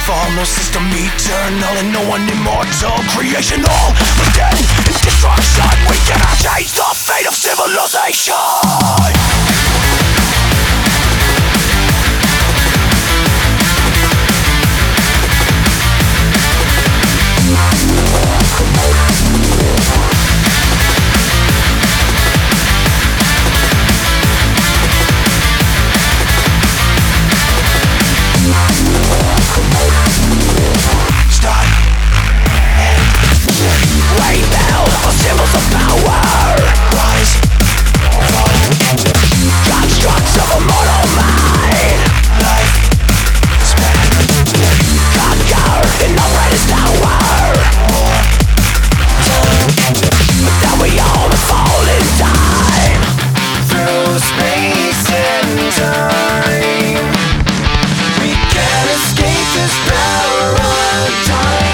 fall, no system eternal and no one immortal. Creation all but death and destruction. We cannot change the fate of civilization. Symbols of power, rise, fall, constructs of a mortal mind. Life span, conquer in the brightest hour. War, but then we all fall in time. Through space and time, we can't escape this power of time.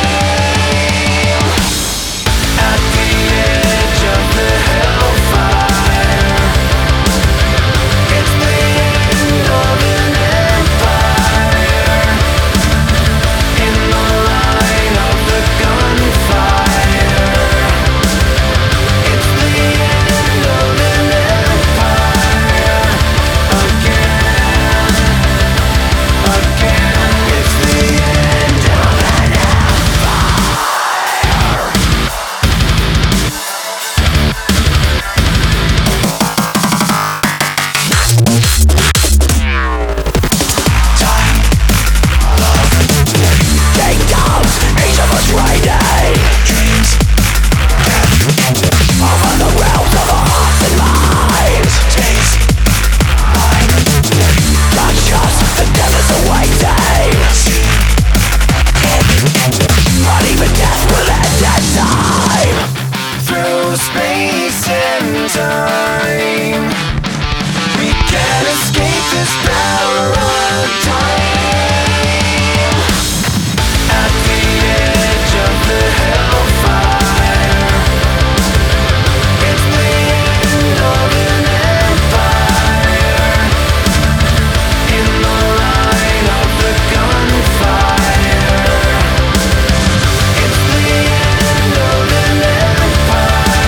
Space and time, we can't escape this power of time. At the edge of the hellfire, it's the end of an empire. In the line of the gunfire, it's the end of an empire.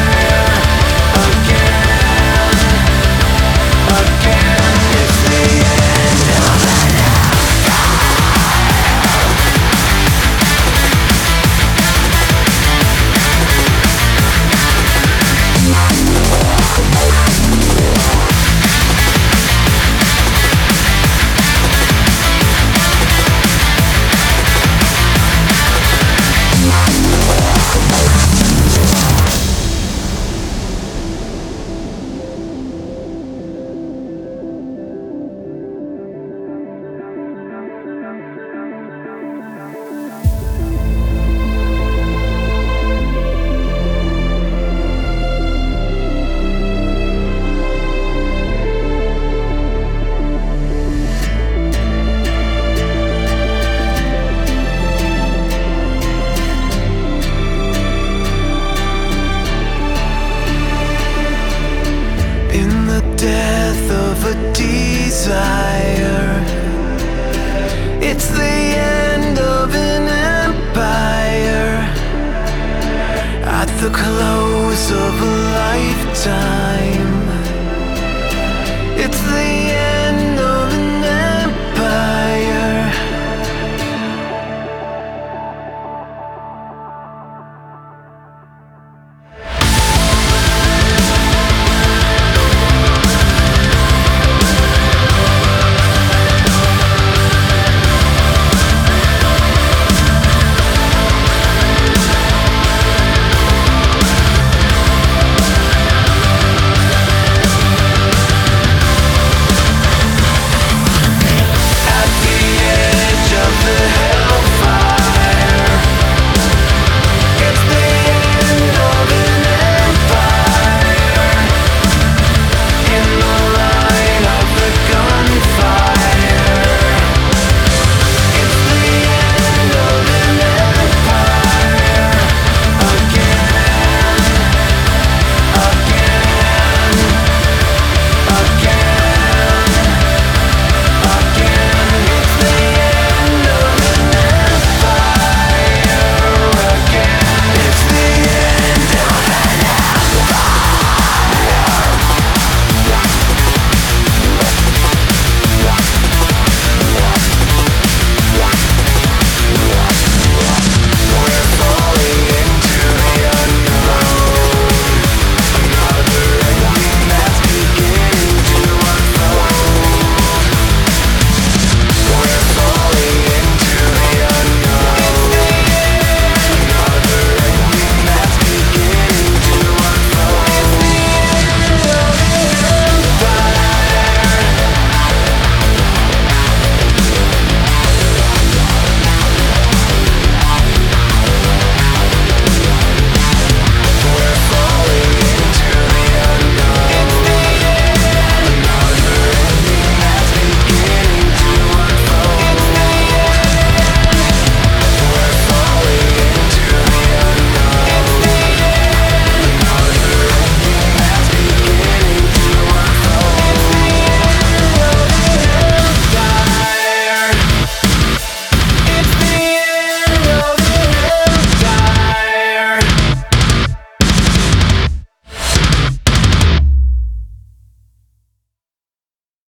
Desire. It's the end of an empire. At the close of a lifetime.